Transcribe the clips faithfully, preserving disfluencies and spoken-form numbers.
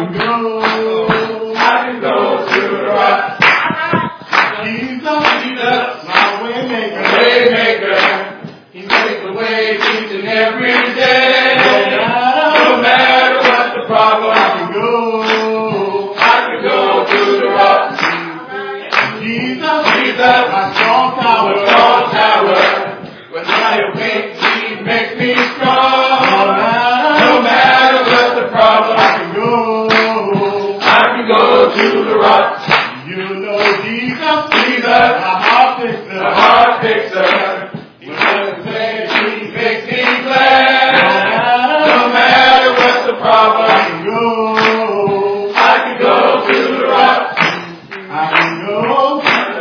can go. I can go to the rock. Jesus, Jesus, my way maker. Way maker. He makes the way each and every day. No matter, no matter what the problem, I can go. I can go to the rock. Jesus, Jesus, my strong tower, strong tower. When I awake, He makes me strong. No matter, no matter what the problem, I can go. I can go to the rock. You know Jesus, Jesus, my heart fixer, my heart fixer. He doesn't say He makes me glad. No matter what the problem, I can go. I can go to the rock. I can go.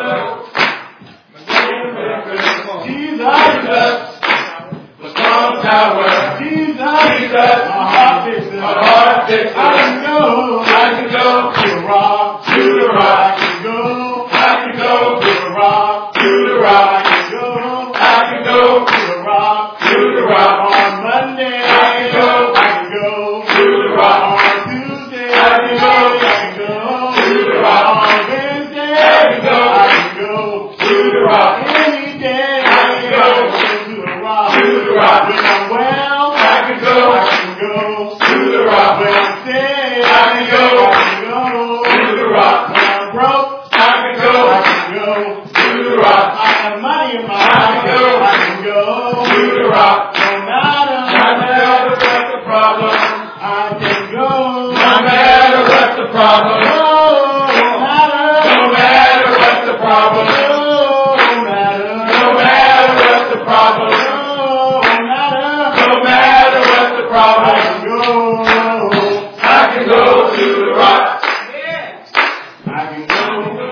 Jesus, the strong tower. Jesus, Jesus, my heart fixer, my heart fixer. I can go. I can go to the rock, to the rock. I can go. I can go to the rock, to the rock. I can go. I can go to the rock, to the rock. On Monday, I can go. I can go to the rock. On Tuesday, I can go. I can go to the rock. On Wednesday, I can go. I can go to the rock. Any day, I can go to the rock. To the rock. When I'm well, I can go. I can go to the rock. When I'm sick, I can go. I can go to the rock. When I'm broke, I can go. I can go to the rock. I have money in my I can go. I can go to the rock. No matter, no matter what the problem, I can go. No matter what the problem, no matter, no matter what the problem, no matter, no matter what the problem, no matter, no matter what the problem, I can go. I can go to the rock. I can go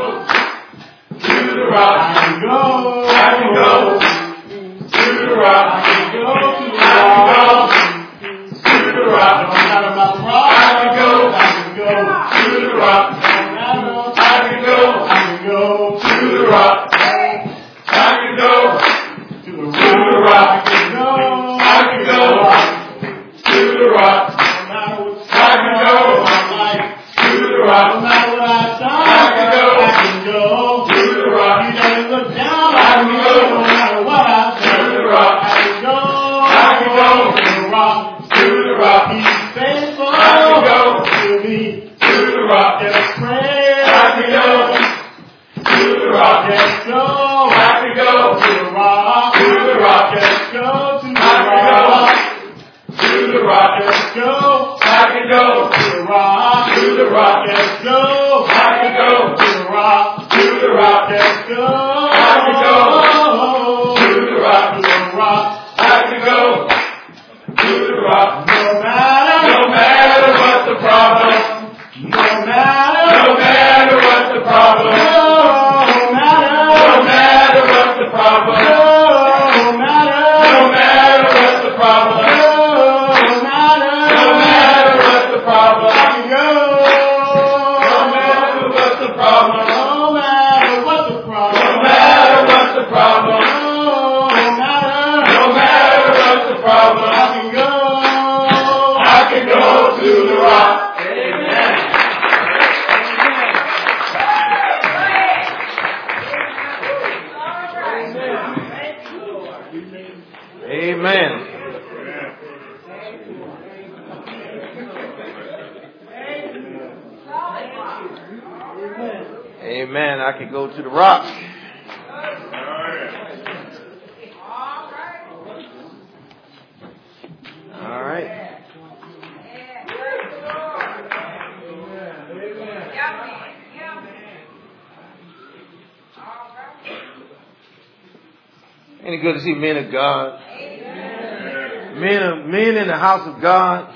to the rock. I can go. I can go to the rock. I can go to the rock. To the rock. No matter my problem, I can go. I can go to the rock. No matter, I can go. I can go to the rock. I can go to the rock. I can go. I can go to the rock. No matter what I can go in my life to the rock. No matter what I've done, I can go. I can go to the rock. He doesn't look down on me. No matter what I've done, to the rock. I can go. I can go to the rock. To the rock. He's faithful. I can go to me. To the rock. Just pray. I can go to the rock. Just go. I can go to the rock. To the rock. Just go to the rock. To the rock. Just go. I can go to the rock. To the rock. Just go. I can go to the rock. To the rock. Just go. I can go to the rock. To the rock. I can go to the rock. No matter, no matter what the problem. No matter, no matter what the problem. No matter, no matter what the problem. No matter, no matter what the problem. No matter, no matter what the problem. I can go. No matter what the problem. No matter what the problem. No matter what the problem. No matter, no matter what the problem. I can go. I can go to the rock. Amen. Amen. I can go to the rock. All right. Ain't it good to see men of God? Men of men in the house of God.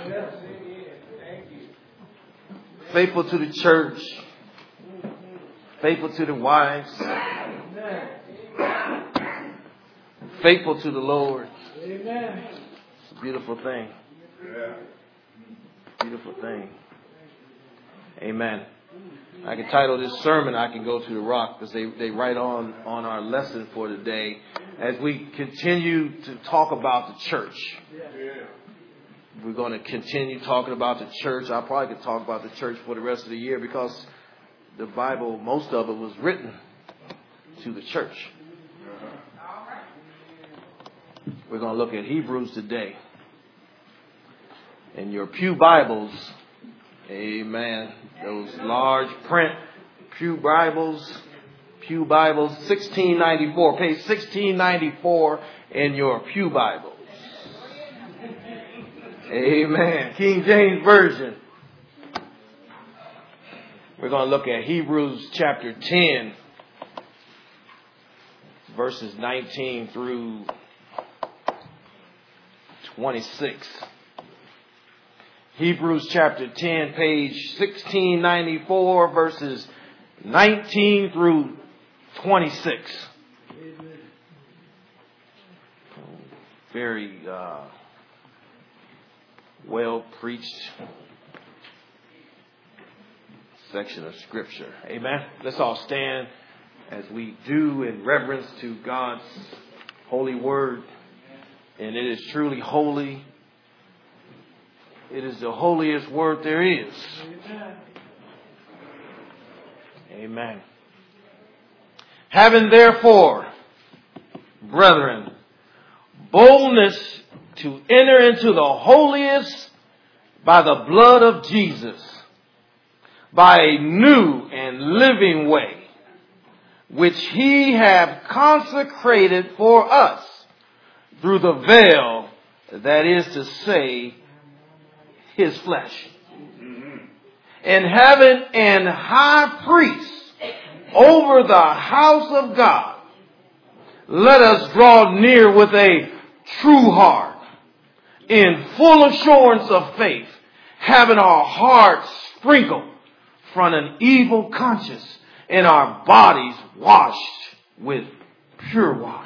Faithful to the church. Faithful to the wives. Faithful to the Lord. It's a beautiful thing. Beautiful thing. Amen. I can title this sermon, I Can Go to the Rock, because they, they write on, on our lesson for today as we continue to talk about the church. we're going to continue talking about the church. I probably could talk about the church for the rest of the year because the Bible, most of it was written to the church. We're going to look at Hebrews today. In your pew Bibles, amen, those large print pew Bibles, pew Bibles, sixteen ninety-four, page sixteen ninety-four in your pew Bibles. Amen. King James Version. We're going to look at Hebrews chapter ten, verses nineteen through twenty-six. Hebrews chapter ten, page sixteen ninety-four, verses nineteen through twenty-six. Very uh, well preached section of Scripture. Amen. Let's all stand as we do in reverence to God's holy word. And it is truly holy. It is the holiest word there is. Amen. Amen. Having therefore, brethren, boldness to enter into the holiest by the blood of Jesus, by a new and living way, which he hath consecrated for us through the veil, that is to say, his flesh. Mm-hmm. And having an high priest over the house of God, let us draw near with a true heart, in full assurance of faith, having our hearts sprinkled from an evil conscience and our bodies washed with pure water.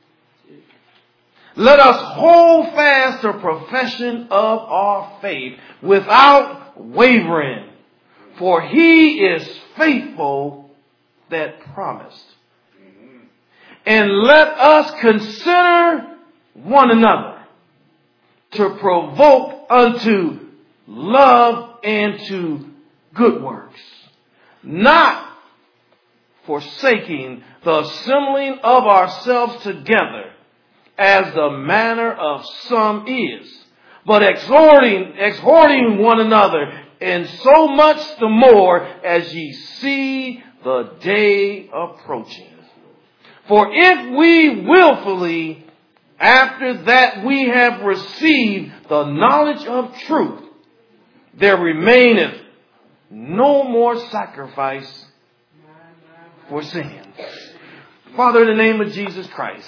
Let us hold fast the profession of our faith without wavering, for he is faithful that promised. And let us consider one another to provoke unto love and to good works, not forsaking the assembling of ourselves together, as the manner of some is, but exhorting, exhorting one another, and so much the more as ye see the day approaching. For if we willfully, after that we have received the knowledge of truth, there remaineth no more sacrifice for sins. Father, in the name of Jesus Christ,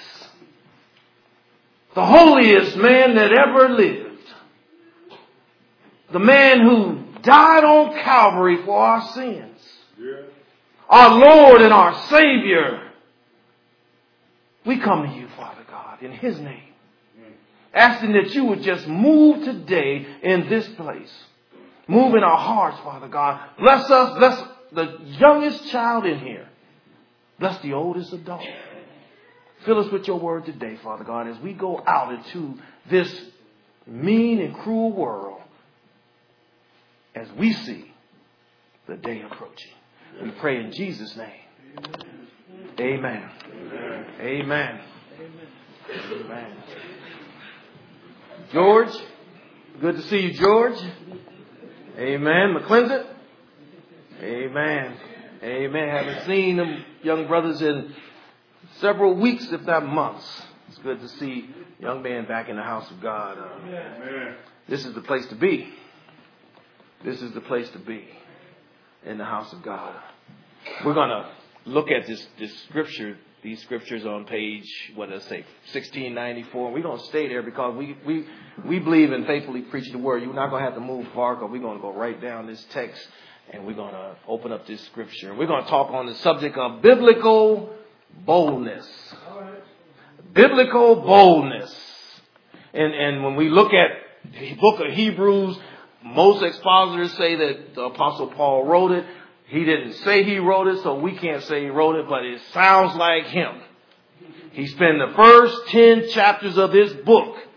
the holiest man that ever lived, the man who died on Calvary for our sins, yeah. Our Lord and our Savior, we come to you, Father God, in his name, mm. asking that you would just move today in this place. Move in our hearts, Father God. Bless us, bless the youngest child in here. Bless the oldest adult. Fill us with your word today, Father God, as we go out into this mean and cruel world as we see the day approaching. We pray in Jesus' name. Amen. Amen. Amen. Amen. George, good to see you, George. Amen. McClinton. Amen. Amen. Haven't seen them young brothers in several weeks, if not months. It's good to see young men back in the house of God. Uh, Amen. This is the place to be. This is the place to be in the house of God. We're going to look at this, this scripture, these scriptures on page, what did I say, sixteen ninety-four. We're going to stay there because we, we, we believe in faithfully preaching the word. You're not going to have to move far because we're going to go right down this text and we're going to open up this scripture. We're going to talk on the subject of biblical boldness. Biblical boldness. And, and when we look at the book of Hebrews, most expositors say that the Apostle Paul wrote it. He didn't say he wrote it, so we can't say he wrote it, but it sounds like him. He spent the first ten chapters of this book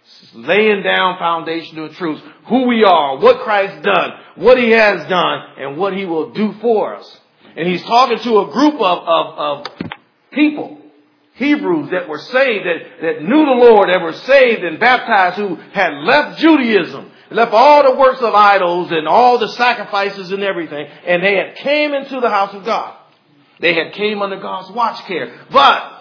laying down foundational truths. Who we are, what Christ done, what he has done, and what he will do for us. And he's talking to a group of, of, of people, Hebrews that were saved, that, that knew the Lord, that were saved and baptized, who had left Judaism, left all the works of idols and all the sacrifices and everything, and they had came into the house of God. They had came under God's watch care. But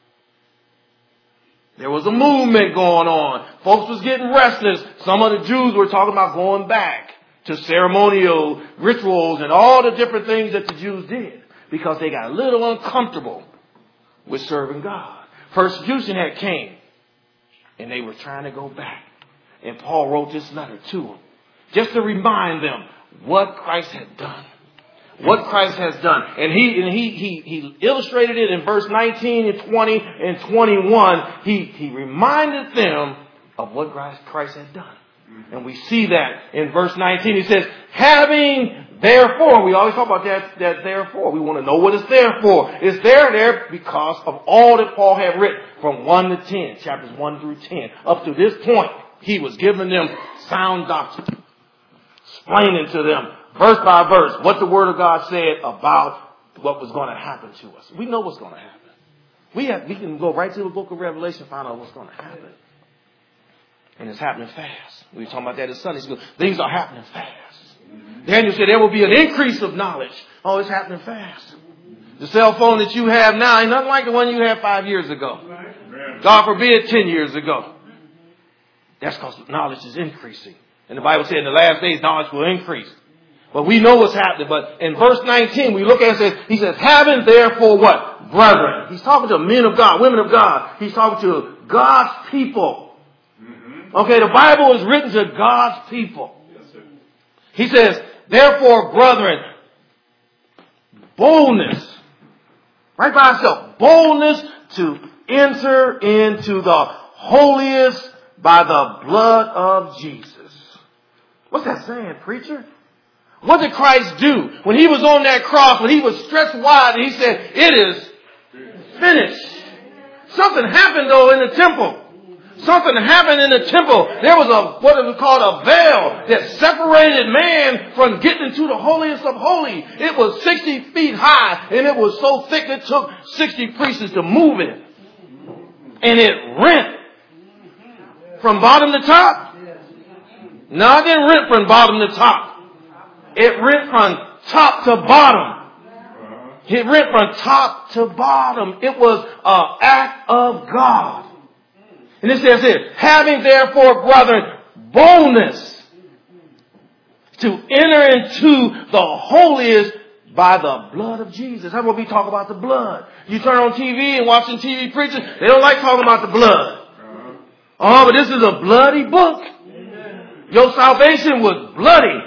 there was a movement going on. Folks was getting restless. Some of the Jews were talking about going back to ceremonial rituals and all the different things that the Jews did, because they got a little uncomfortable with serving God. Persecution had came, and they were trying to go back. And Paul wrote this letter to them, just to remind them what Christ had done. What Christ has done. And he and he he he illustrated it in verse nineteen and twenty and twenty-one. He he reminded them of what Christ, Christ had done. And we see that in verse nineteen. He says, having therefore, we always talk about that, that therefore. We want to know what it's there for. It's there there because of all that Paul had written from one to ten, chapters one through ten. Up to this point, he was giving them sound doctrine, explaining to them verse by verse what the Word of God said about what was going to happen to us. We know what's going to happen. We have, we can go right to the book of Revelation and find out what's going to happen. And it's happening fast. We were talking about that in Sunday school. Things are happening fast. Daniel said there will be an increase of knowledge. Oh, it's happening fast. The cell phone that you have now ain't nothing like the one you had five years ago. God forbid, ten years ago. That's because knowledge is increasing. And the Bible said in the last days, knowledge will increase. But we know what's happening. But in verse nineteen, we look at it, it says, he says, having therefore what? Brethren. He's talking to men of God, women of God. He's talking to God's people. Okay, the Bible is written to God's people. He says, therefore, brethren, boldness, right by itself, boldness to enter into the holiest by the blood of Jesus. What's that saying, preacher? What did Christ do when he was on that cross, when he was stretched wide and he said, it is finished? Something happened though in the temple. Something happened in the temple. There was a, what is called a veil that separated man from getting into the holiest of holies. It was sixty feet high and it was so thick it took sixty priests to move it. And it rent from bottom to top. No, it didn't rent from bottom to top. It rent from top to bottom. It rent from top to bottom. It was an act of God. And it says here, having therefore, brethren, boldness to enter into the holiest by the blood of Jesus. That's what we talk about, the blood. You turn on T V and watching T V preachers, they don't like talking about the blood. Oh, but this is a bloody book. Your salvation was bloody.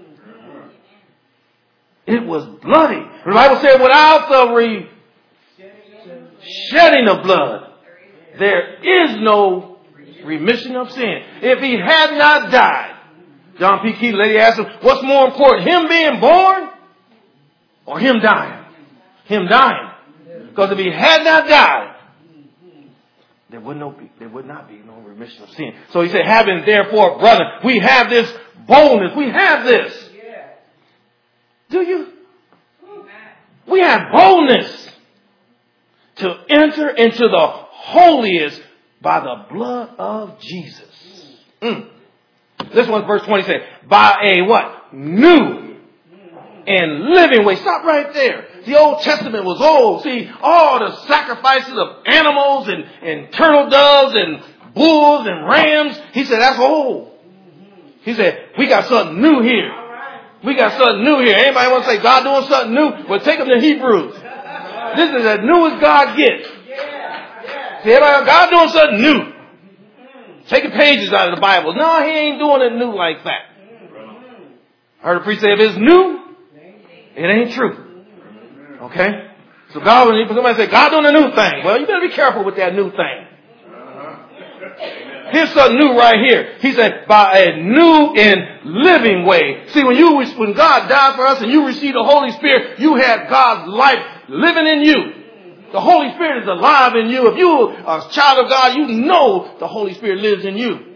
It was bloody. The Bible said without the re- shedding of blood, there is no remission of sin. If he had not died, John P. Key, the lady asked him, what's more important, him being born or him dying? Him dying. Because if he had not died, there would, no be, there would not be no remission of sin. So he said, having therefore, brethren, we have this boldness. We have this. Do you? We have boldness to enter into the holiest by the blood of Jesus. Mm. This one's verse twenty says, by a what? New and living way. Stop right there. The Old Testament was old. See, all the sacrifices of animals and, and turtle doves and bulls and rams. He said, that's old. He said, we got something new here. We got something new here. Anybody want to say God doing something new? Well, take them to Hebrews. This is as new as God gets. See, everybody, God doing something new. Taking pages out of the Bible. No, he ain't doing it new like that. I heard a preacher say, if it's new, it ain't true. Okay? So God, when somebody say, God doing a new thing. Well, you better be careful with that new thing. Here's something new right here. He said, by a new and living way. See, when you, when God died for us and you received the Holy Spirit, you had God's life living in you. The Holy Spirit is alive in you. If you're a child of God, you know the Holy Spirit lives in you.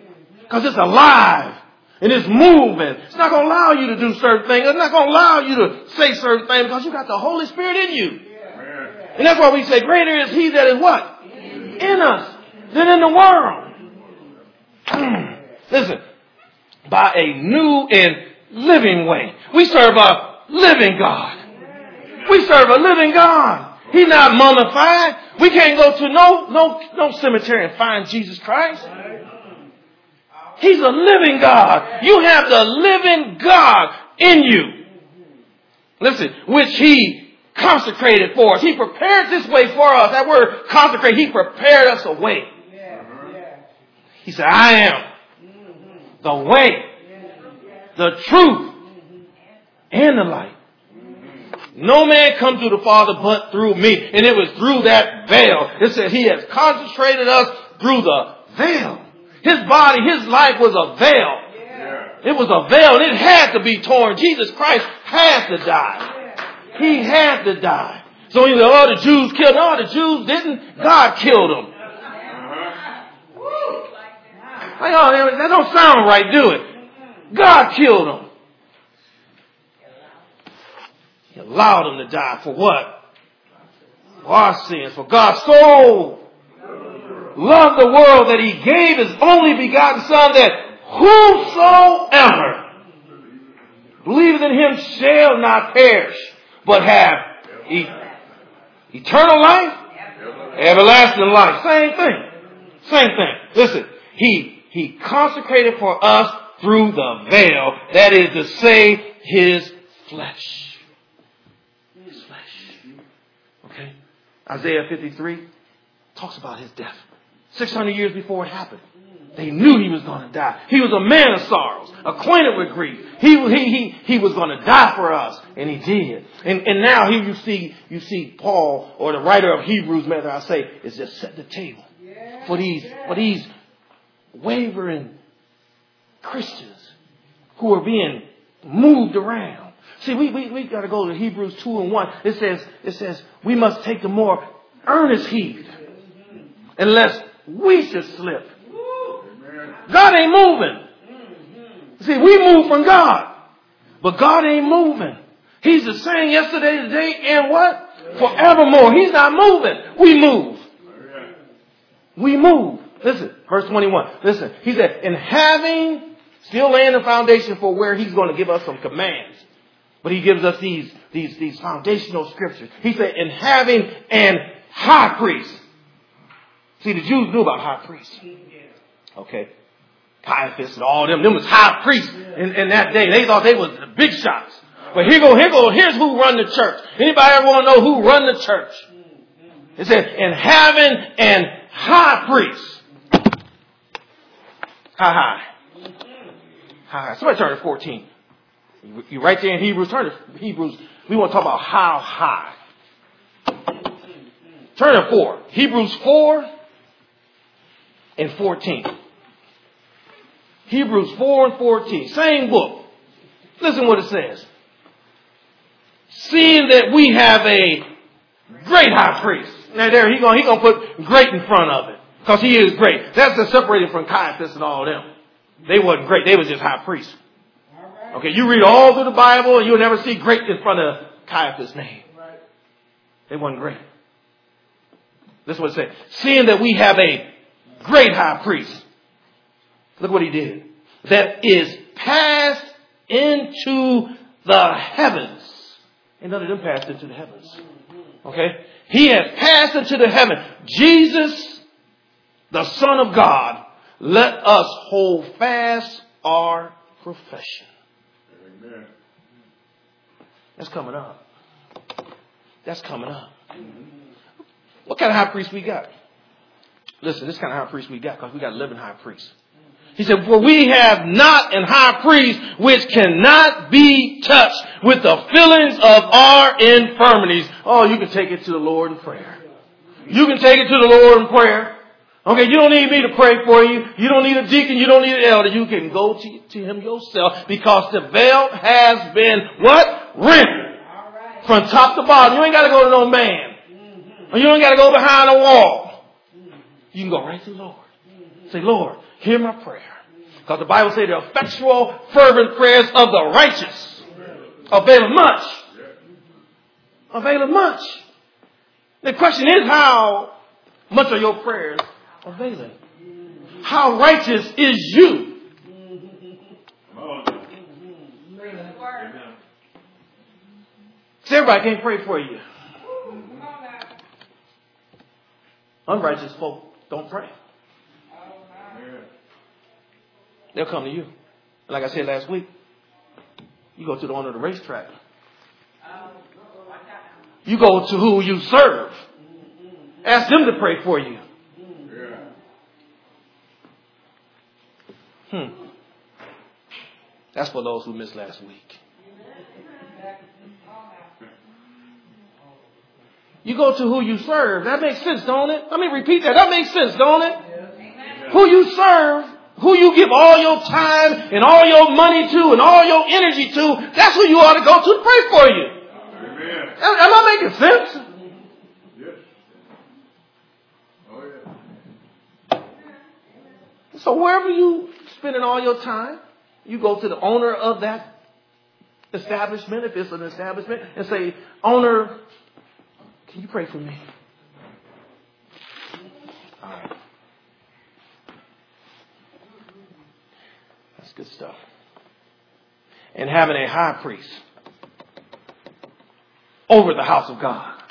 Because it's alive. And it's moving. It's not going to allow you to do certain things. It's not going to allow you to say certain things because you got the Holy Spirit in you. And that's why we say greater is he that is what? In us than in the world. Listen, by a new and living way. We serve a living God. We serve a living God. He's not mummified. We can't go to no, no, no cemetery and find Jesus Christ. He's a living God. You have the living God in you. Listen, which he consecrated for us. He prepared this way for us. That word consecrate, he prepared us a way. He said, I am the way, the truth, and the light. No man come to the Father but through me. And it was through that veil. It said he has concentrated us through the veil. His body, his life was a veil. It was a veil and it had to be torn. Jesus Christ had to die. He had to die. So you know, oh, the Jews killed him. No, the Jews didn't. God killed them. Like, oh, that don't sound right, do it? God killed them. He allowed them to die for what? For our sins. For God so loved the world that he gave his only begotten Son, that whosoever believeth in him shall not perish, but have e- eternal life, everlasting life. Same thing. Same thing. Listen, he, he consecrated for us through the veil, that is to say, his flesh. His flesh. Okay? Isaiah fifty-three talks about his death. six hundred years before it happened. They knew he was going to die. He was a man of sorrows, acquainted with grief. He, he, he, he was going to die for us, and he did. And, and now here you see, you see Paul, or the writer of Hebrews, matter I say, is just set the table for these, for these wavering Christians who are being moved around. See, we, we, we got to go to Hebrews two and one. It says, it says, we must take the more earnest heed, unless we should slip. God ain't moving. See, we move from God, but God ain't moving. He's the same yesterday, today, and what? Forevermore. He's not moving. We move. We move. Listen, verse twenty-one. Listen, he said, and having, still laying the foundation for where he's going to give us some commands. But he gives us these, these, these foundational scriptures. He said, and having an high priest. See, the Jews knew about high priests. Okay. Caiaphas and all them. Them was high priests in, in that day. They thought they was the big shots. But here go, here go, here's who run the church. Anybody ever want to know who run the church? It said, and having an high priest. High, high. High. Somebody turn to fourteen. You're right there in Hebrews. Turn to Hebrews. We want to talk about how high. Turn to four. Hebrews four and fourteen. Hebrews four and fourteen. Same book. Listen what it says. Seeing that we have a great high priest. Now there, he gonna, he gonna put great in front of it. Because he is great. That's the separated from Caiaphas and all them. They wasn't great. They was just high priests. Okay, you read all through the Bible and you'll never see great in front of Caiaphas' name. They wasn't great. This is what it says. Seeing that we have a great high priest. Look what he did. That is passed into the heavens. And none of them passed into the heavens. Okay? He has passed into the heaven. Jesus, the Son of God, let us hold fast our profession. Amen. That's coming up. That's coming up. What kind of high priest we got? Listen, this kind of high priest we got because we got a living high priest. He said, for we have not an high priest which cannot be touched with the feelings of our infirmities. Oh, you can take it to the Lord in prayer. You can take it to the Lord in prayer. Okay, you don't need me to pray for you. You don't need a deacon. You don't need an elder. You can go to, to him yourself because the veil has been what? Rent. From top to bottom. You ain't got to go to no man. Or you ain't got to go behind a wall. You can go right to the Lord. Say, Lord, hear my prayer. Because the Bible says the effectual, fervent prayers of the righteous avail much. Avail much. The question is, how much are your prayers availing? How righteous is you? See, everybody can't pray for you. Unrighteous folk don't pray. They'll come to you. Like I said last week, you go to the owner of the racetrack. You go to who you serve. Ask them to pray for you. Hmm. That's for those who missed last week. You go to who you serve. That makes sense, don't it? Let me repeat that. That makes sense, don't it? Yes. Who you serve, who you give all your time and all your money to and all your energy to, that's who you ought to go to to pray for you. Amen. Am I making sense? Yes. Oh, yeah. So wherever you spending all your time, you go to the owner of that establishment, if it's an establishment, and say, owner, can you pray for me? All right. That's good stuff. And having a high priest over the house of God.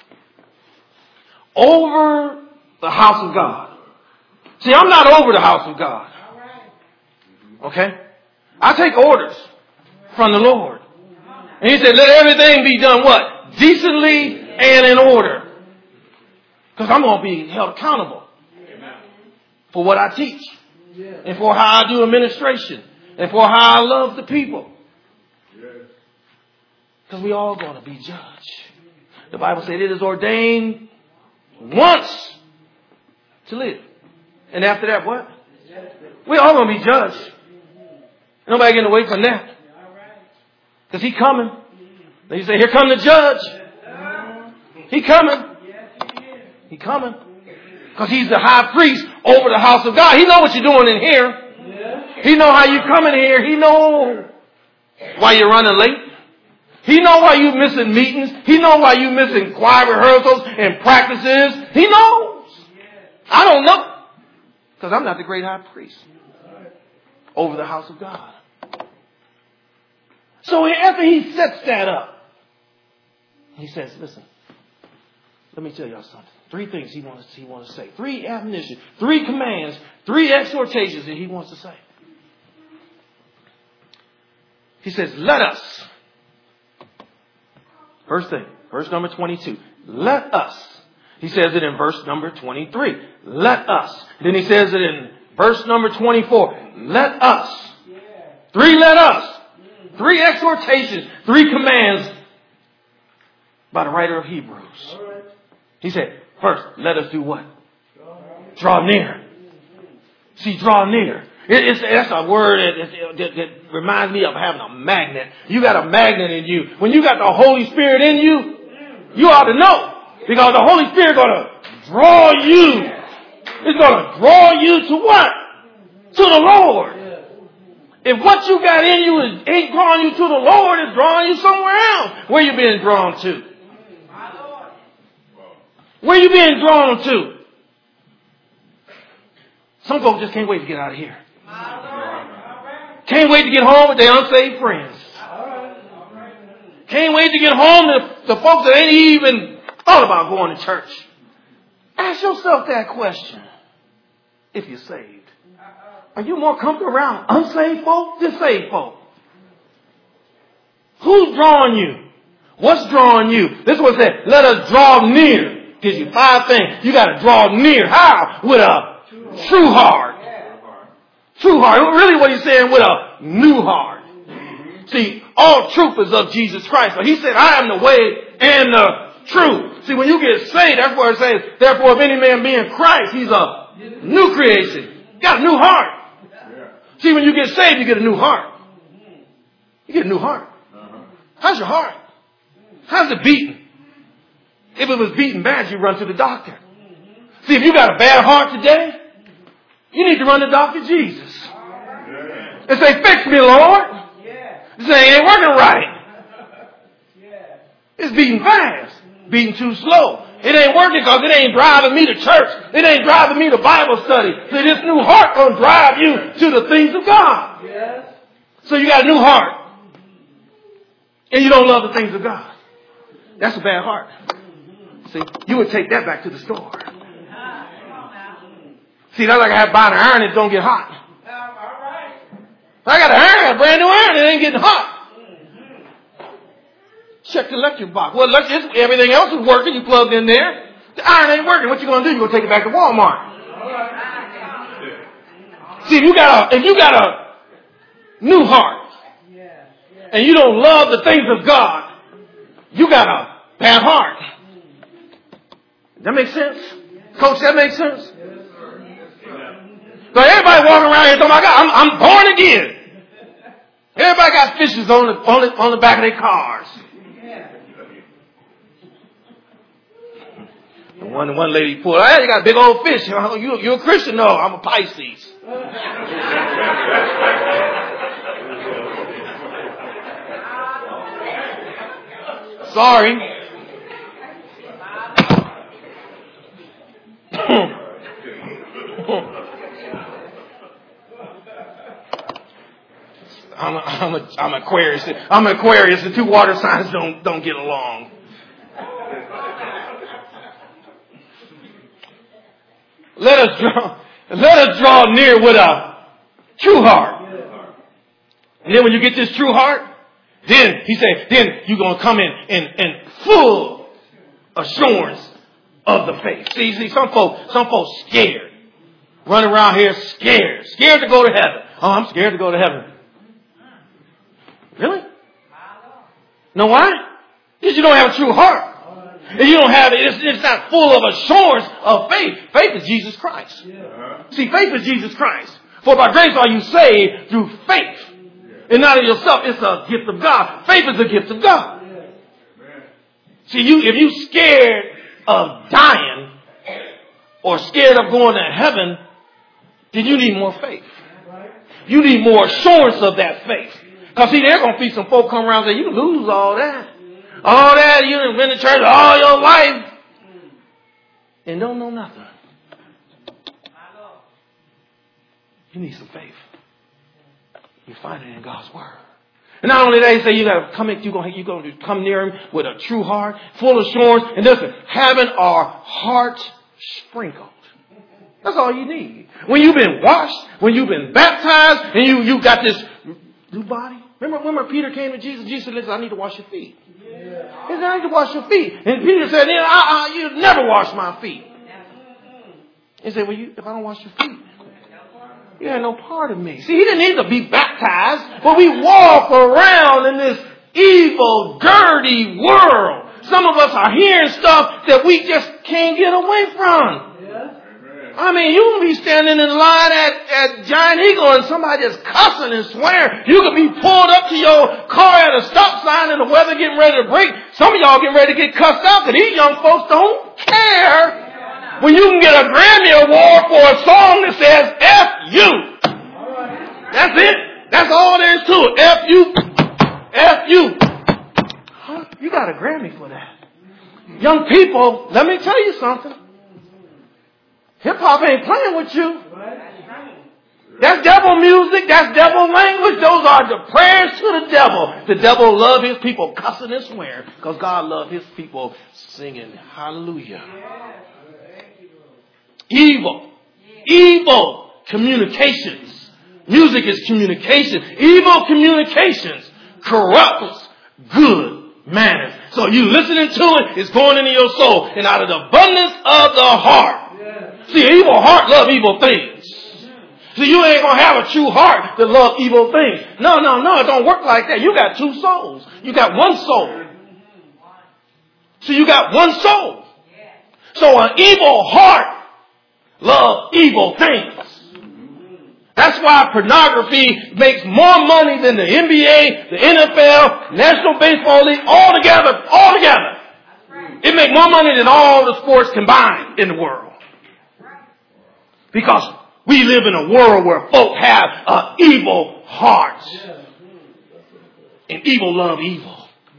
Over the house of God. See, I'm not over the house of God. Okay? I take orders from the Lord. And he said, let everything be done what? Decently and in order. Because I'm going to be held accountable for what I teach. And for how I do administration. And for how I love the people. Because we all going to be judged. The Bible said it is ordained once to live. And after that, what? We all going to be judged. Nobody getting away from that. Because he coming. And you say, here come the judge. He coming. He coming. Because he's the high priest over the house of God. He know what you're doing in here. He know how you coming here. He know why you're running late. He know why you missing meetings. He know why you missing choir rehearsals and practices. He knows. I don't know. Because I'm not the great high priest over the house of God. So after he sets that up, he says, listen, let me tell y'all something. Three things he wants, he wants to say. Three admonitions, three commands, three exhortations that he wants to say. He says, let us. First thing, verse number twenty-two. Let us. He says it in verse number twenty-three. Let us. Then he says it in verse number twenty-four. Let us. Three let us. Three exhortations. Three commands by the writer of Hebrews. He said, first, let us do what? Draw near. See, draw near. It, it's, that's a word that, that, that reminds me of having a magnet. You got a magnet in you. When you got the Holy Spirit in you, you ought to know. Because the Holy Spirit is going to draw you. It's going to draw you to what? To the Lord. If what you got in you is, ain't drawing you to the Lord, it's drawing you somewhere else. Where you being drawn to? Where you being drawn to? Some folks just can't wait to get out of here. Can't wait to get home with their unsaved friends. Can't wait to get home to the folks that ain't even thought about going to church. Ask yourself that question. If you're saved. Are you more comfortable around unsaved folk than saved folk? Who's drawing you? What's drawing you? This is what it said. Let us draw near. Gives you five things. You got to draw near. How? With a true heart. True heart. Really what he's saying, with a new heart. See, all truth is of Jesus Christ. So he said, I am the way and the truth. See, when you get saved, that's where it says, therefore, if any man be in Christ, he's a new creation. You got a new heart. See, when you get saved, you get a new heart. You get a new heart. How's your heart? How's it beating? If it was beating bad, you run to the doctor. See, if you got a bad heart today, you need to run to Doctor Jesus. and say, fix me, Lord. You say, it ain't working right. It's beating fast, beating too slow. It ain't working because it ain't driving me to church. It ain't driving me to Bible study. See, this new heart gonna drive you to the things of God. Yes. So you got a new heart, and you don't love the things of God. That's a bad heart. See, you would take that back to the store. See, that's like I have buying an iron that don't get hot. I got an iron, a brand new iron, it ain't getting hot. Check the electric box. Well, electric, everything else is working. You plugged in there. The iron ain't working. What you gonna do? You gonna take it back to Walmart. See, if you got a, if you got a new heart and you don't love the things of God, you got a bad heart. That makes sense? Coach, that makes sense? So everybody walking around here talking about God, I'm, I'm born again. Everybody got fishes on the, on the, on the back of their cars. The one, one lady pulled, hey, you got a big old fish. You, you a Christian? No, I'm a Pisces. Sorry. I'm a, I'm a, I'm Aquarius. I'm Aquarius. The two water signs don't don't get along. Let us draw. Let us draw near with a true heart. And then when you get this true heart, then he said, then you're gonna come in in, in full assurance of the faith. See, see, some folks, some folks scared, running around here scared, scared to go to heaven. Oh, I'm scared to go to heaven. Really? Know why? Because you don't have a true heart. And you don't have it. It's, it's not full of assurance of faith. Faith is Jesus Christ. See, faith is Jesus Christ. For by grace are you saved through faith. And not of yourself. It's a gift of God. Faith is a gift of God. See, you if you scared of dying or scared of going to heaven, then you need more faith. You need more assurance of that faith. Because see, there's going to be some folk come around and say, you lose all that. All that, you've been to church all your life. And don't know nothing. You need some faith. You find it in God's Word. And not only that, he say you got to come in, you're going you're going to come near Him with a true heart, full assurance. And listen, having our hearts sprinkled. That's all you need. When you've been washed, when you've been baptized, and you, you got this new body. Remember, remember Peter came to Jesus. Jesus said, listen, I need to wash your feet. Yeah. He said, I need to wash your feet. And Peter said, yeah, uh, uh, you never wash my feet. He said, well, you, if I don't wash your feet, you have no part of me. See, he didn't need to be baptized, but we walk around in this evil, dirty world. Some of us are hearing stuff that we just can't get away from. I mean, you can be standing in line at, at Giant Eagle and somebody just cussing and swearing. You could be pulled up to your car at a stop sign and the weather getting ready to break. Some of y'all getting ready to get cussed out because these young folks don't care when you can get a Grammy Award for a song that says F you. That's it. That's all there is to it. F you. F you. Huh? You got a Grammy for that. Young people, let me tell you something. Hip-hop ain't playing with you. That's devil music. That's devil language. Those are the prayers to the devil. The devil loves his people cussing and swearing because God loves his people singing hallelujah. Evil. Evil communications. Music is communication. Evil communications corrupts good manners. So you listening to it, it's going into your soul. And out of the abundance of the heart. See, an evil heart love evil things. See, you ain't going to have a true heart that love evil things. No, no, no, it don't work like that. You got two souls. You got one soul. So you got one soul. So an evil heart love evil things. That's why pornography makes more money than the N B A, the N F L, National Baseball League, all together, all together. It makes more money than all the sports combined in the world. Because We live in a world where folk have uh, evil hearts. And evil love evil.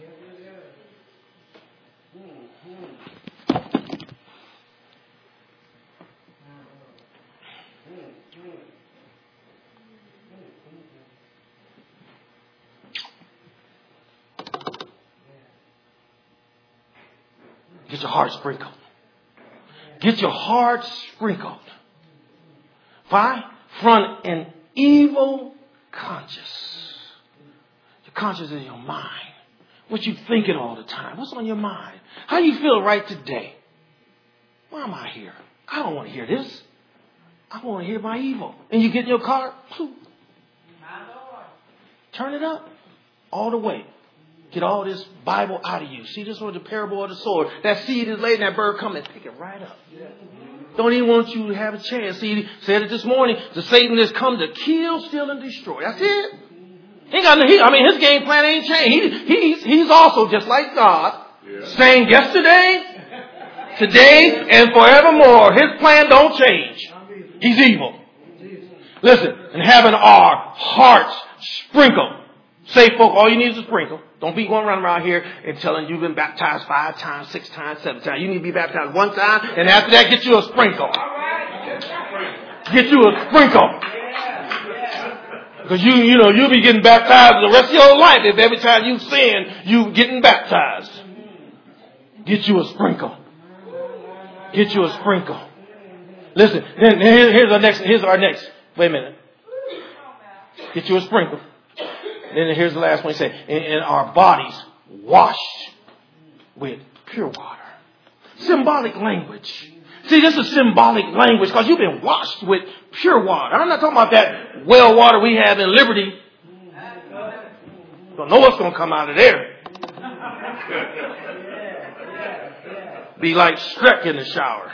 Get your heart sprinkled. Get your heart sprinkled. Why? From an evil conscience. Your conscience is your mind. What you thinking all the time. What's on your mind? How you feel right today? Why am I here? I don't want to hear this. I want to hear my evil. And you get in your car. Turn it up all the way. Get all this Bible out of you. See, this was the parable of the sword. That seed is laid and that bird come and pick it right up. Don't even want you to have a chance. See, he said it this morning. The Satan has come to kill, steal, and destroy. That's it. He got, he, I mean, his game plan ain't changed. He, he's, he's also just like God, yeah. Saying yesterday, today, and forevermore. His plan don't change. He's evil. Listen, and having our hearts sprinkled. Say, folk, all you need is a sprinkle. Don't be going around around here and telling you've been baptized five times, six times, seven times. You need to be baptized one time, and after that, get you a sprinkle. Get you a sprinkle. Because you, you know, you'll be getting baptized the rest of your life if every time you sin, you getting baptized. Get you a sprinkle. Get you a sprinkle. Listen, then here's our next. Here's our next. Wait a minute. Get you a sprinkle. Then here's the last one. He said, and, and our bodies washed with pure water. Symbolic language. See, this is symbolic language because you've been washed with pure water. I'm not talking about that well water we have in Liberty. Don't know what's going to come out of there. Be like Shrek in the shower.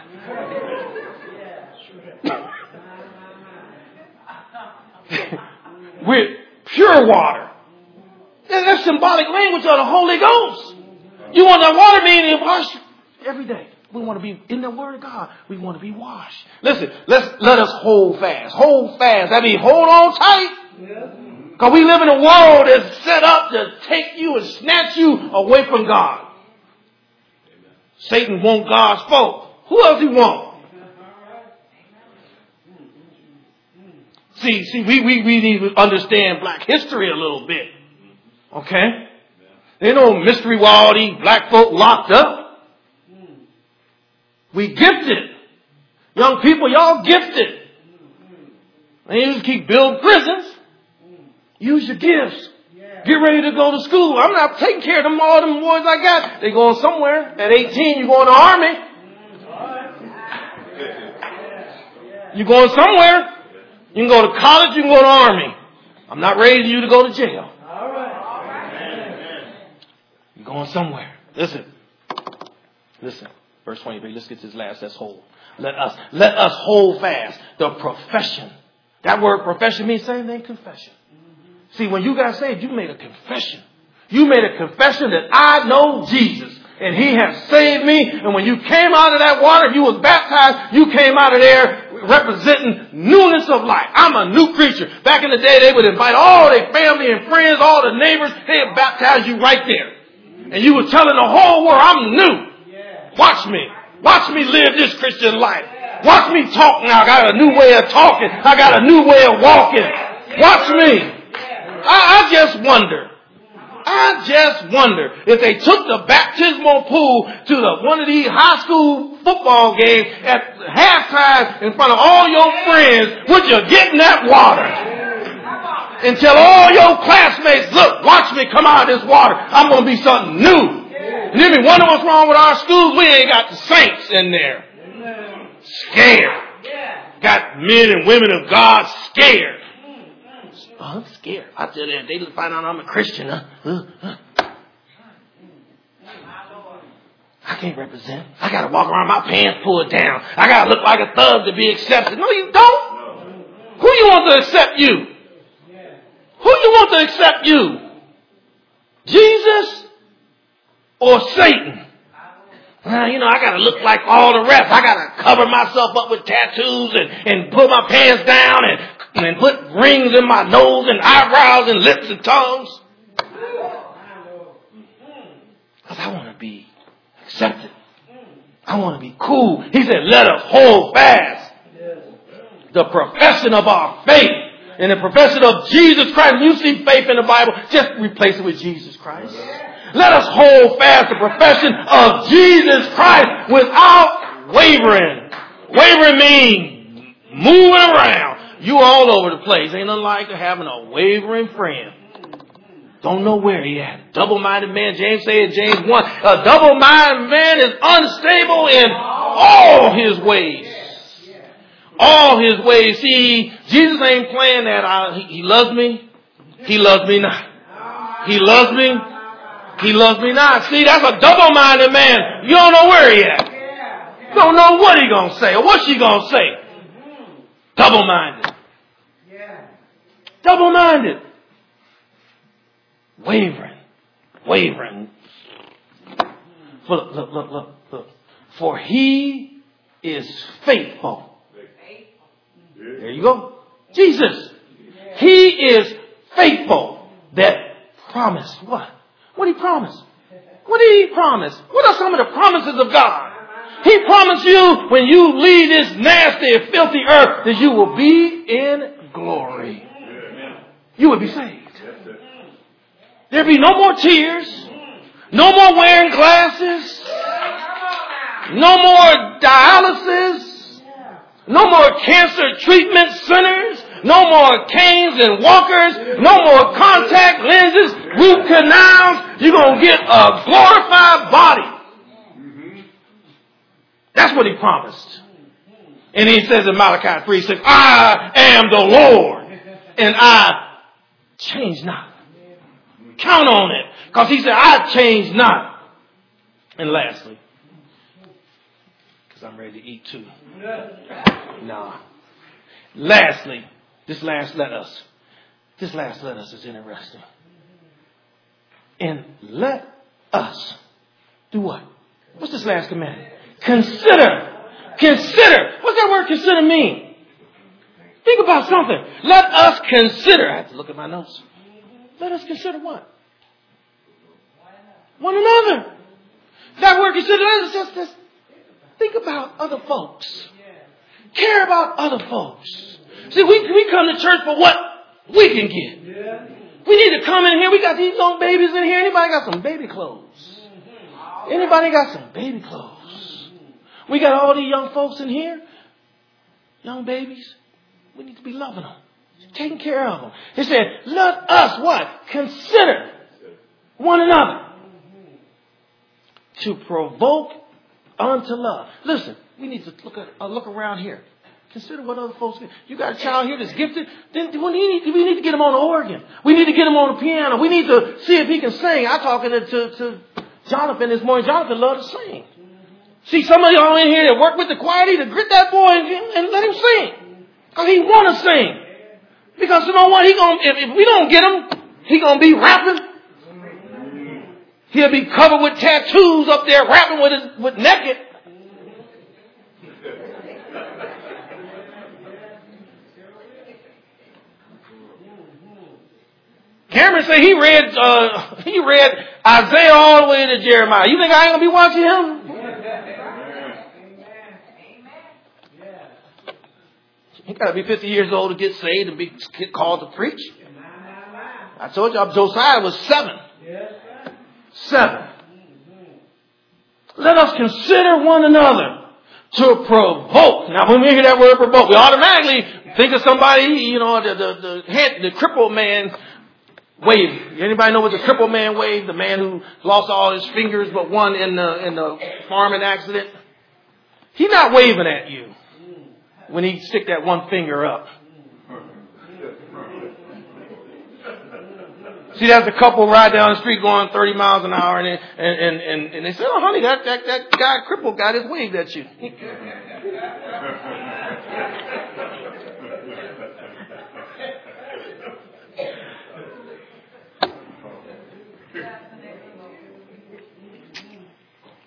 With pure water. That's symbolic language of the Holy Ghost. You want that water being washed every day. We want to be in the Word of God. We want to be washed. Listen, let's let us hold fast. Hold fast. That means hold on tight. Because we live in a world that's set up to take you and snatch you away from God. Satan wants God's folk. Who else he want? See, see, we, we, we need to understand black history a little bit. Okay? There ain't no mystery why all these black folk locked up. We gifted. Young people, y'all gifted. And you just keep building prisons. Use your gifts. Get ready to go to school. I'm not taking care of them, all them boys I got. They going somewhere. At eighteen, you're going to the army. You're going somewhere. You can go to college, you can go to the army. I'm not raising you to go to jail. All right. You're going somewhere. Listen. Listen. Verse twenty-three. Let's get this last. Let's hold. Let us, let us hold fast the profession. That word profession means same thing, confession. See, when you got saved, you made a confession. You made a confession that I know Jesus and he has saved me. And when you came out of that water, you was baptized, you came out of there representing newness of life. I'm a new creature. Back in the day, they would invite all their family and friends, all the neighbors. They'd baptize you right there. And you were telling the whole world, I'm new. Watch me. Watch me live this Christian life. Watch me talk now. I got a new way of talking. I got a new way of walking. Watch me. I, I just wonder. I just wonder if they took the baptismal pool to the one of these high school football games at halftime in front of all your friends, would you get in that water? And tell all your classmates, look, watch me come out of this water. I'm going to be something new. And then we wonder what's wrong with our schools. We ain't got the saints in there. Scared. Got men and women of God scared. Oh, I'm scared. I tell them, they find out I'm a Christian. Huh? Huh? Huh? I can't represent. I got to walk around my pants pulled down. I got to look like a thug to be accepted. No, you don't. Who you want to accept you? Who you want to accept you? Jesus or Satan? Well, you know, I got to look like all the rest. I got to cover myself up with tattoos and, and put my pants down and, and put rings in my nose and eyebrows and lips and tongues. Because I want to be accepted. I want to be cool. He said, let us hold fast the profession of our faith. And the profession of Jesus Christ. When you see faith in the Bible, just replace it with Jesus Christ. Let us hold fast the profession of Jesus Christ without wavering. Wavering means moving around. You all over the place. Ain't nothing like having a wavering friend. Don't know where he at. Double-minded man, James said in James one, a double-minded man is unstable in all his ways. All his ways. See, Jesus ain't playing that. I, he, he loves me. He loves me not. He loves me. He loves me not. See, that's a double-minded man. You don't know where he at. You don't know what he gonna say or what she gonna say. Double-minded. Double-minded. Wavering. Wavering. Look, look, look, look, look. For he is faithful. There you go. Jesus. He is faithful that promised what? What did he promise? What did he promise? What are some of the promises of God? He promised you when you leave this nasty, filthy earth that you will be in glory. You will be saved. There'll be no more tears. No more wearing glasses. No more dialysis. No more cancer treatment centers. No more canes and walkers. No more contact lenses, root canals. You're going to get a glorified body. That's what he promised. And he says in Malachi three six, I am the Lord and I change not. Count on it. Because he said, I change not. And lastly, because I'm ready to eat too. No. Lastly, this last let us. This last let us is interesting. And let us do what? What's this last commandment? Consider. Consider. What's that word consider mean? Think about something. Let us consider. I have to look at my notes. Let us consider what? One another. That word consider. Let's just, just think about other folks. Care about other folks. See, we, we come to church for what we can get. We need to come in here. We got these young babies in here. Anybody got some baby clothes? Anybody got some baby clothes? We got all these young folks in here. Young babies. We need to be loving them. Taking care of them. He said, let us what? Consider one another. To provoke unto love. Listen, we need to look at, uh, look around here. Consider what other folks do. You got a child here that's gifted. Then we need, we need to get him on the organ. We need to get him on the piano. We need to see if he can sing. I talking to, to, to Jonathan this morning. Jonathan loves to sing. See, some of y'all in here that work with the choir, need to grit that boy and, and let him sing. Because he want to sing. Because you know what? He gonna, if, if we don't get him, he going to be rapping. He'll be covered with tattoos up there rapping with his with naked. Cameron said he read uh, he read Isaiah all the way to Jeremiah. You think I ain't gonna be watching him? He gotta be fifty years old to get saved and be get called to preach. I told you Josiah was seven. Seven. Let us consider one another to provoke. Now, when we hear that word provoke, we automatically think of somebody, you know, the the the, head, the crippled man wave. Anybody know what the crippled man wave? The man who lost all his fingers but one in the in the farming accident. He's not waving at you when he stick that one finger up. See, that's a couple ride down the street going thirty miles an hour, and and and, and, and they say, "Oh, honey, that that that guy crippled guy just waved at you."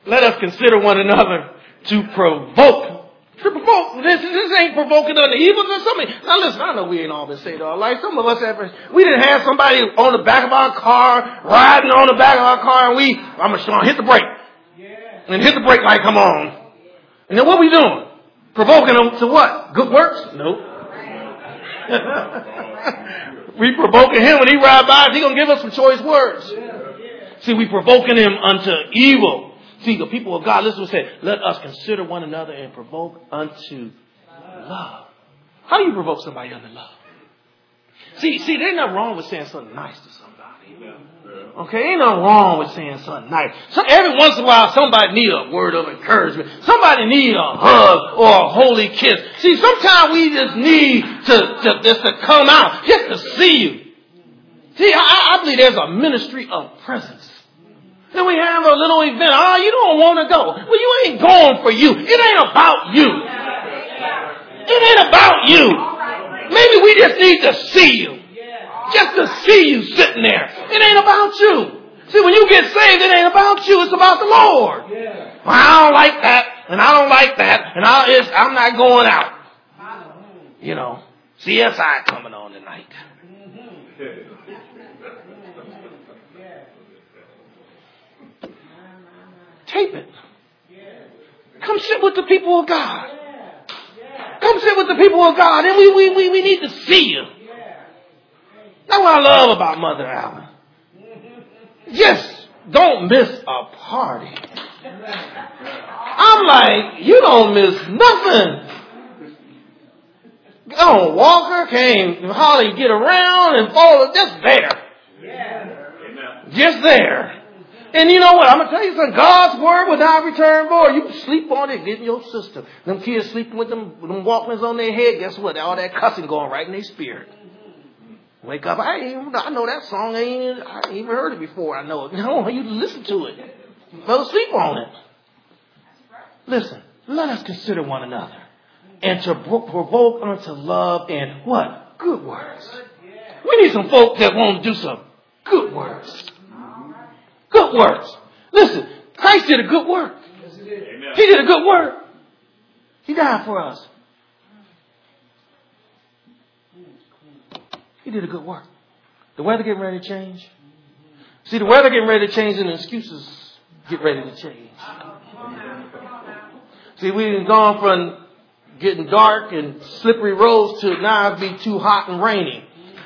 let us consider one another to provoke. To provoke. This, this ain't provoking unto evil. Somebody, now listen, I know we ain't all been saved all life. Some of us have, we didn't have somebody on the back of our car, riding on the back of our car, and we, I'm going to hit the brake. And hit the brake light come on. And then what we doing? Provoking them to what? Good works? Nope. We provoking him when he ride by us, he going to give us some choice words. See, we provoking him unto evil. See, the people of God, listen to what it said. Let us consider one another and provoke unto love. How do you provoke somebody unto love? See, see, there's nothing wrong with saying something nice to somebody. Okay, ain't nothing wrong with saying something nice. So every once in a while, somebody need a word of encouragement. Somebody need a hug or a holy kiss. See, sometimes we just need to, to just to come out, just to see you. See, I, I believe there's a ministry of presence. Then we have a little event. Oh, you don't want to go. Well, you ain't going for you. It ain't about you. It ain't about you. Maybe we just need to see you. Just to see you sitting there. It ain't about you. See, when you get saved, it ain't about you. It's about the Lord. Well, I don't like that, and I don't like that, and I, it's, I'm not going out. You know, C S I coming on tonight. Tape it. Come sit with the people of God. Come sit with the people of God. And we, we, we, we need to see you. That's what I love about Mother Allen. Just don't miss a party. I'm like, you don't miss nothing. On Walker came hardly get around and fall just there. Just there. And you know what? I'm going to tell you something. God's word will not return void. You can sleep on it, get in your system. Them kids sleeping with them, them Walkmans on their head. Guess what? All that cussing going right in their spirit. Wake up. I ain't even, I know that song. I ain't, I ain't even heard it before. I know it. No, you listen to it. Fell asleep on it. Listen. Let us consider one another. And to provoke unto love and what? Good words. We need some folk that want to do some good words. Good works. Listen, Christ did a good work. He did a good work. He died for us. He did a good work. The weather getting ready to change. See, the weather getting ready to change and the excuses get ready to change. See, we've gone from getting dark and slippery roads to now it be too hot and rainy.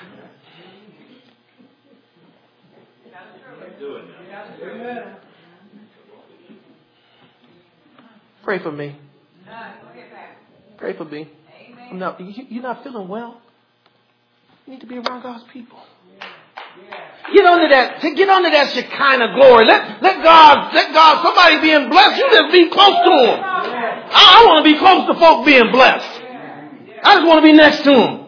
Pray for me. Pray for me. I'm not, you're not feeling well. You need to be around God's people. Get under that. Get under that Shekinah glory. Let let God. Let God. Somebody being blessed. You just be close to Him. I, I want to be close to folk being blessed. I just want to be next to Him.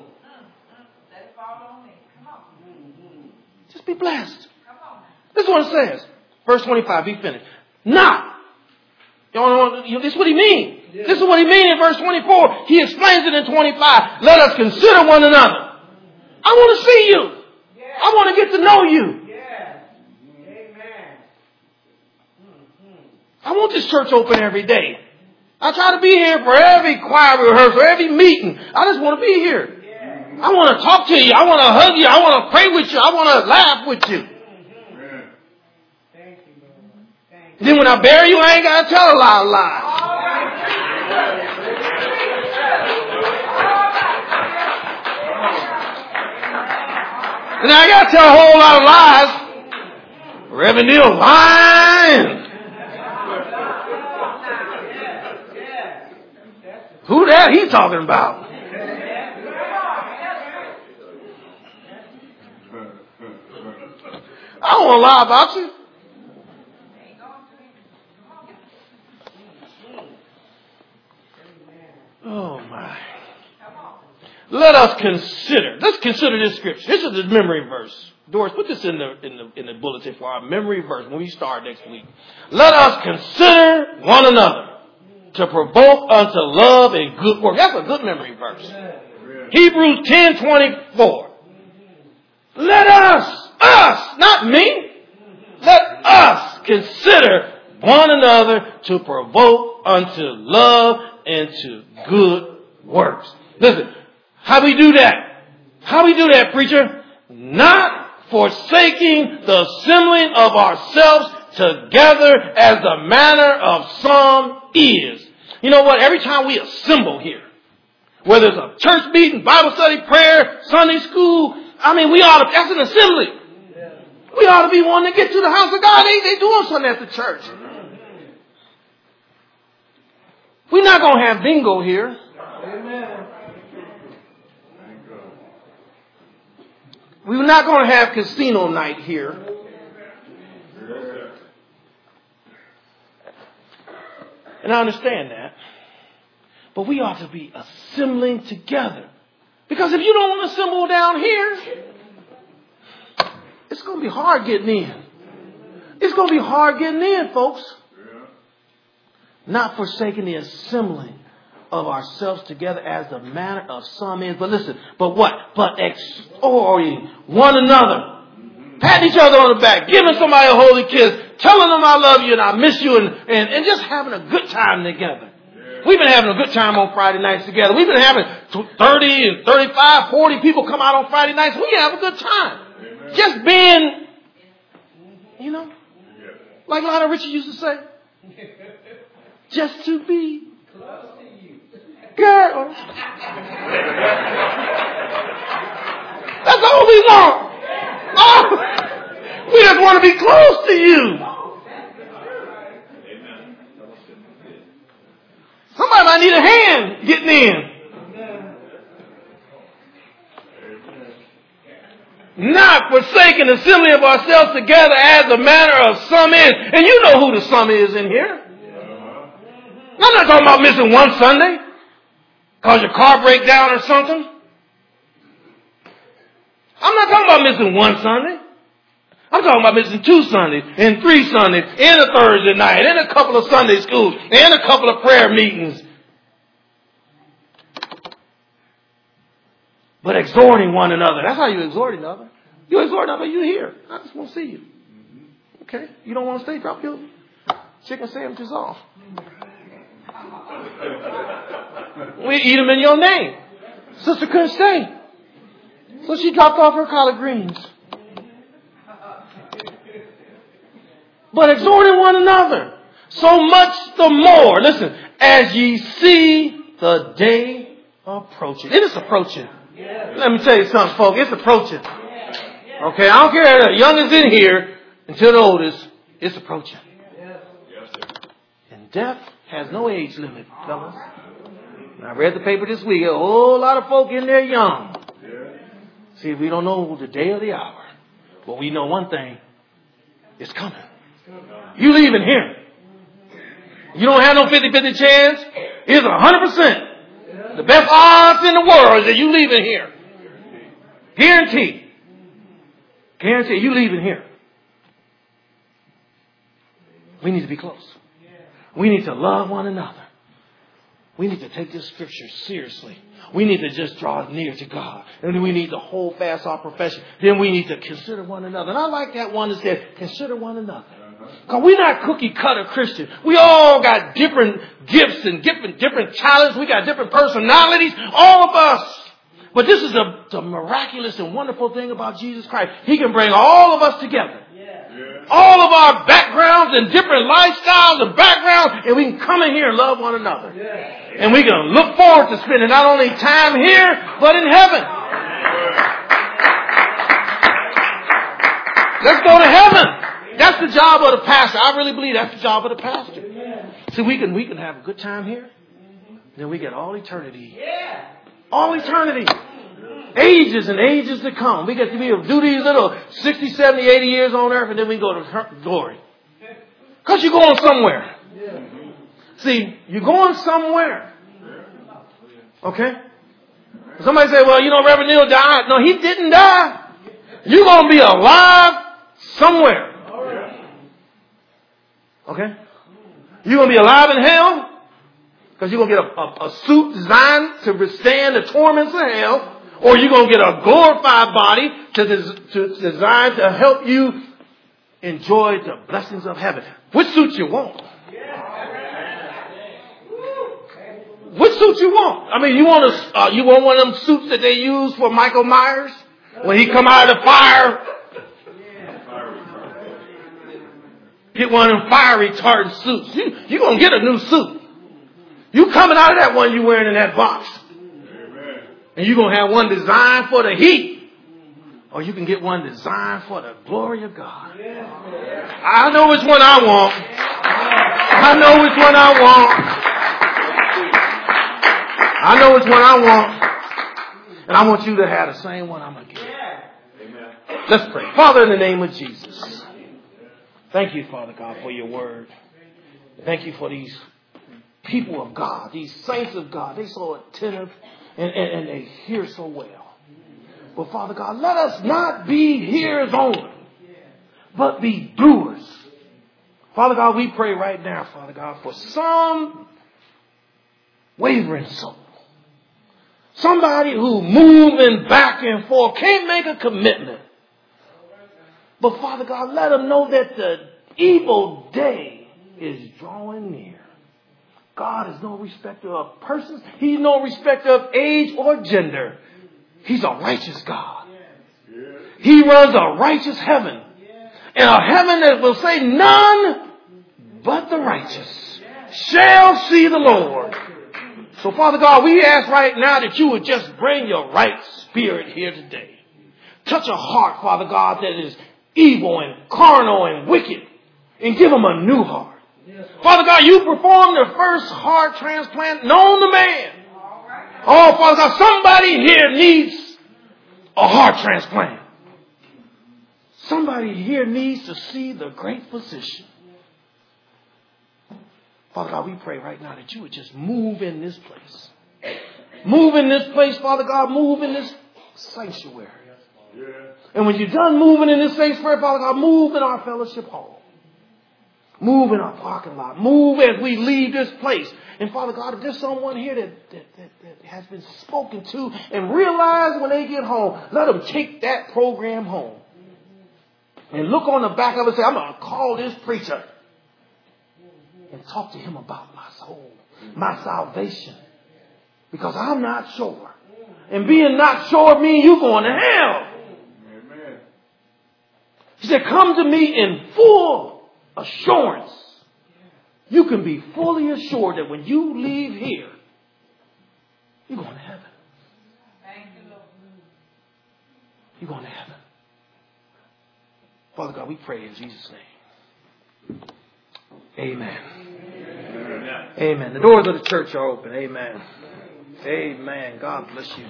Just be blessed. This is what it says. Verse twenty-five. Be finished. Not. You know, this is what he means. Yeah. This is what he means in verse twenty-four. He explains it in twenty-five. Let us consider one another. I want to see you. Yeah. I want to get to know you. Yeah. Amen. I want this church open every day. I try to be here for every choir rehearsal, every meeting. I just want to be here. Yeah. I want to talk to you. I want to hug you. I want to pray with you. I want to laugh with you. Then when I bury you, I ain't got to tell a lot of lies. And I got to tell a whole lot of lies. Reverend Neil lying. Who that he talking about? I don't want to lie about you. Oh my. Let us consider. Let's consider this scripture. This is the memory verse. Doris, put this in the in the in the bulletin for our memory verse when we start next week. Let us consider one another to provoke unto love and good work. That's a good memory verse. Hebrews ten twenty-four. Let us, us, not me. Let us consider one another to provoke unto love and to good works. Listen, how we do that? How we do that, preacher? Not forsaking the assembling of ourselves together as the manner of some is. You know what? Every time we assemble here, whether it's a church meeting, Bible study, prayer, Sunday school, I mean, we ought to, that's an assembly. We ought to be wanting to get to the house of God. They, they doing something at the church. We're not going to have bingo here. Amen. We're not going to have casino night here. And I understand that. But we ought to be assembling together. Because if you don't want to assemble down here, it's going to be hard getting in. It's going to be hard getting in, folks. Not forsaking the assembling of ourselves together as the manner of some is. But listen, but what? But exhorting one another. Patting each other on the back. Giving somebody a holy kiss. Telling them I love you and I miss you. And, and, and just having a good time together. We've been having a good time on Friday nights together. We've been having thirty and thirty-five, forty people come out on Friday nights. We have a good time. Amen. Just being, you know, like Lionel Richie used to say, just to be close to you. Girl. That's all we want. Oh, we just want to be close to you. Somebody might need a hand getting in. Not forsaking the assembly of ourselves together as the manner of some is. And you know who the some is in here. I'm not talking about missing one Sunday because your car breaks down or something. I'm not talking about missing one Sunday. I'm talking about missing two Sundays and three Sundays and a Thursday night and a couple of Sunday schools and a couple of prayer meetings. But exhorting one another. That's how you exhort another. You exhort another, you here. I just want to see you. Okay? You don't want to stay? Drop your chicken sandwiches off. We eat them in your name. Sister couldn't stay. So she dropped off her collard greens. But exhorting one another, so much the more, listen, as ye see the day approaching. It is approaching. Yes. Let me tell you something, folks. It's approaching. Yes. Okay, I don't care if the youngest in here until the oldest. It's approaching. Yes. And death has no age limit, fellas. I read the paper this week. A whole lot of folk in there young. See, we don't know the day or the hour. But we know one thing. It's coming. You leaving here. You don't have no fifty-fifty chance. It's one hundred percent. The best odds in the world is that you leaving here. Guarantee. Guarantee you leaving here. We need to be close. We need to love one another. We need to take this scripture seriously. We need to just draw near to God. And we need to hold fast our profession. Then we need to consider one another. And I like that one that said, consider one another. Because we're not cookie cutter Christians. We all got different gifts and different, different talents. We got different personalities. All of us. But this is the, the miraculous and wonderful thing about Jesus Christ. He can bring all of us together. Yeah. All of our backgrounds and different lifestyles and backgrounds. And we can come in here and love one another. Yeah. And we can look forward to spending not only time here, but in heaven. Let's go to heaven. That's the job of the pastor. I really believe that's the job of the pastor. See, we can we can have a good time here. Then we get all eternity. All eternity. Ages and ages to come. We get to be able to do these little sixty, seventy, eighty years on earth, and then we go to glory. Because you're going somewhere. See, you're going somewhere. Okay? Somebody say, well, you know, Reverend Neil died. No, he didn't die. You're going to be alive somewhere. Okay? You're going to be alive in hell because you're going to get a, a, a suit designed to withstand the torments of hell, or you're going to get a glorified body to, to designed to help you enjoy the blessings of heaven. Which suit you want? Which suit you want? I mean, you want a, uh, you want one of them suits that they use for Michael Myers when he come out of the fire? Get one of them fire retardant suits. You, you're going to get a new suit. You coming out of that one you wearing in that box. And you're going to have one designed for the heat. Or you can get one designed for the glory of God. I know which one I want. I know which one I want. I know which one I want. And I want you to have the same one I'm going to get. Let's pray. Father, in the name of Jesus. Thank you, Father God, for your word. Thank you for these people of God, these saints of God. They're so attentive and, and, and they hear so well. But Father God, let us not be hearers only, but be doers. Father God, we pray right now, Father God, for some wavering soul. Somebody who moving back and forth, can't make a commitment. But Father God, let them know that the evil day is drawing near. God is no respecter of persons. He's no respecter of age or gender. He's a righteous God. He runs a righteous heaven. And a heaven that will say none but the righteous shall see the Lord. So Father God, we ask right now that you would just bring your right spirit here today. Touch a heart, Father God, that is evil and carnal and wicked, and give them a new heart. Yes. Father God, you performed the first heart transplant known to man. Right. Oh, Father God, somebody here needs a heart transplant. Somebody here needs to see the great physician. Father God, we pray right now that you would just move in this place. Move in this place, Father God. Move in this sanctuary. Yeah. And when you're done moving in this sanctuary, Father God, move in our fellowship hall. Move in our parking lot. Move as we leave this place. And Father God, if there's someone here that, that, that, that has been spoken to and realize when they get home, let them take that program home. And look on the back of it and say, I'm going to call this preacher and talk to him about my soul, my salvation. Because I'm not sure. And being not sure means you're going to hell. Amen. He said, come to me in full assurance. You can be fully assured that when you leave here, you're going to heaven. You're going to heaven. Father God, we pray in Jesus' name. Amen. Amen. Amen. The doors of the church are open. Amen. Amen. God bless you.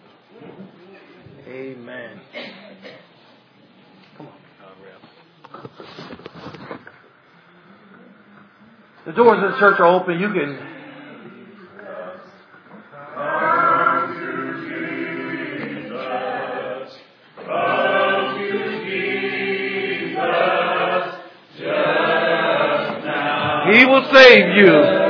Amen. Come on. The doors of the church are open. You can. Come to Jesus. Come to Jesus. Just now. He will save you.